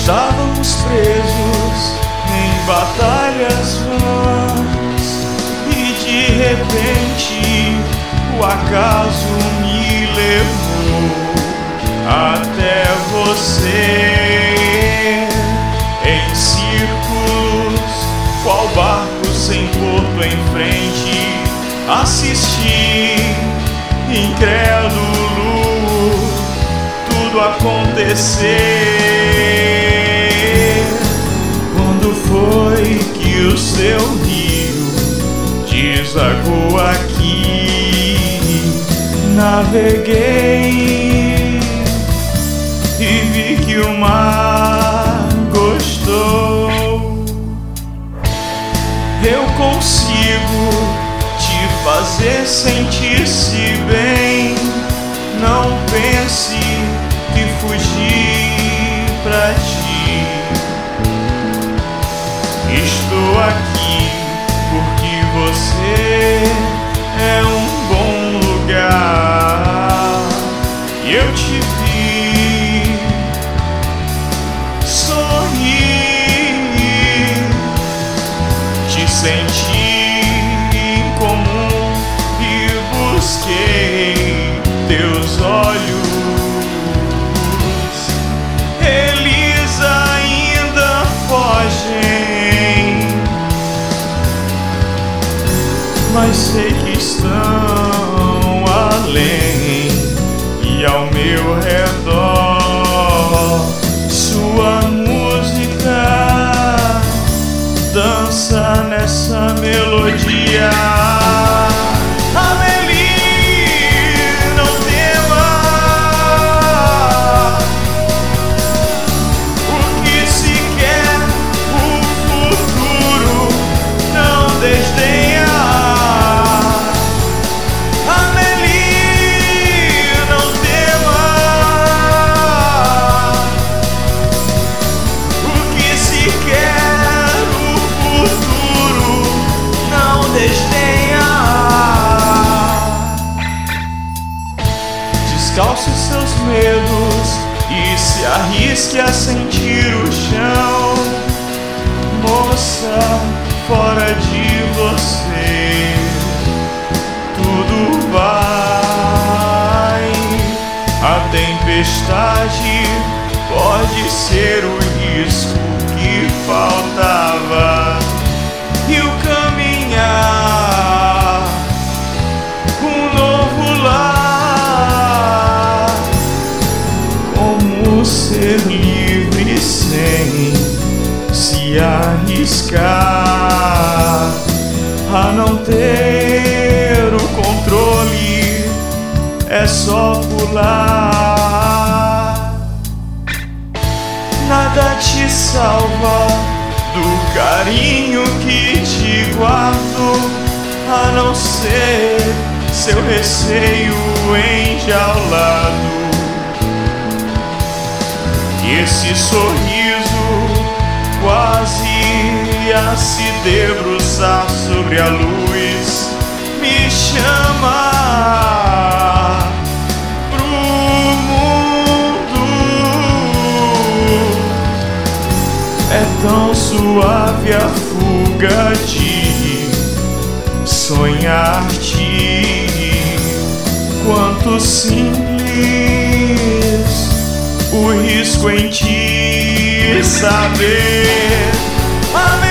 Estávamos presos em batalhas vãs e de repente o acaso me levou até você. Em círculos, qual barco sem porto em frente, assisti, incrédulo, tudo acontecer. Quando foi que o seu rio desagou aqui? Naveguei e vi que o mar gostou. Eu consigo te fazer sentir-se bem. Não pense que fugi pra ti. Estou aqui porque você é um bom lugar. E eu te vi sorrir, te senti incomum e busquei teus olhos. Eles ainda fogem, mas sei que estão além e ao meu redor. Sua música dança nessa melodia. Amélie, não tema, porque se quer o futuro, não desdenha. Amélie, não tema, porque se quer o futuro, não desdenha. Descalce seus medos e se arrisque a sentir o chão. Moça, fora de você tudo vai. A tempestade pode ser o risco que faltava. E o caminhar, um novo lar. Como ser livre sem se arriscar a não ter o controle? É só pular. Nada te salva do carinho que te guardo, a não ser seu receio enjaulado. E esse sorriso quase a se debruçar sobre a luz me chama pro mundo. É tão suave a fuga de sonhar-te, quanto simples o risco em ti saber. Amém.